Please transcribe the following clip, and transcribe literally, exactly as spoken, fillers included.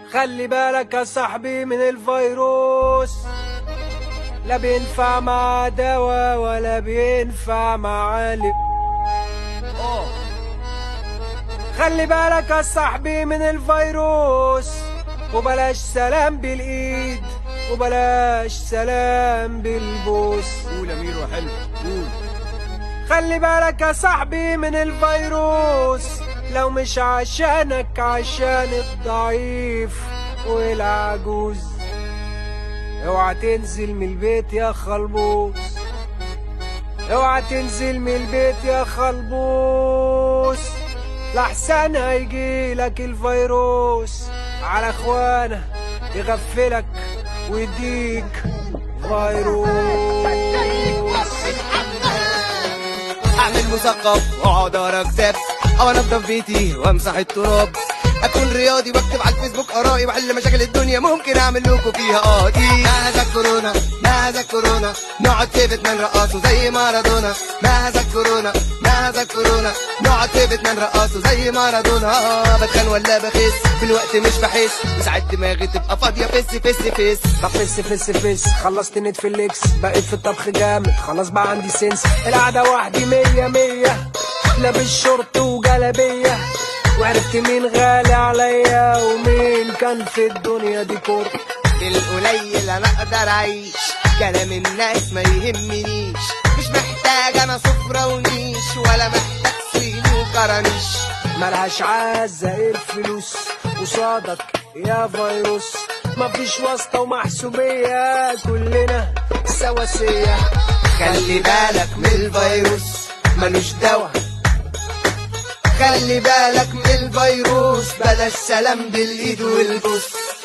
خلي بالك يا صاحبي من الفيروس، لا بينفع مع دواء ولا بينفع مع علم. خلي بالك يا صاحبي من الفيروس، وبلاش سلام بالايد وبلاش سلام بالبوس. قول يا ميرو حلو قول. خلي بالك يا صاحبي من الفيروس، لو مش عشانك عشان الضعيف والعجوز. اوعى تنزل من البيت يا خلبوس، اوعى تنزل من البيت يا خلبوس، لحسن هيجيلك الفيروس على اخوانه يغفلك ويديك فيروس. اعمل مثقف واقعد اقرا كتاب او انضف بيتي وامسح التراب، اكون رياضي واكتب على الفيسبوك ارائي واحل مشاكل الدنيا، ممكن اعمل لكم فيها قاضي. ماذا كورونا ماذا كورونا، نقعد في بيتنا نرقصوا زي مارادونا. ماذا كورونا ماذا كورونا، نقعد في بيتنا نرقصوا زي مارادونا. بتخن ولا بخس في الوقت مش بحس، وساعات دماغي تبقى فاضيه فس فس فس. طب فس فس فس، خلصت نتفليكس بقيت في الطبخ جامد، خلاص بقى عندي سنس. القعده وحدي مية مية، لابس شورت وجلابيه، وعرفت مين غالي عليا ومين كان في الدنيا دي كور. بالقليل انا اقدر اعيش، كلام الناس ما يهمنيش، مش محتاج انا سفرة ونيش ولا محتاج صين وكرانيش. ملهاش عزة الفلوس قصادك يا فيروس، مفيش واسطة ومحسوبية كلنا سواسية. خلي بالك من الفيروس ملوش دوا، خلي بالك من الفيروس بلاش سلام بالايد والبوس.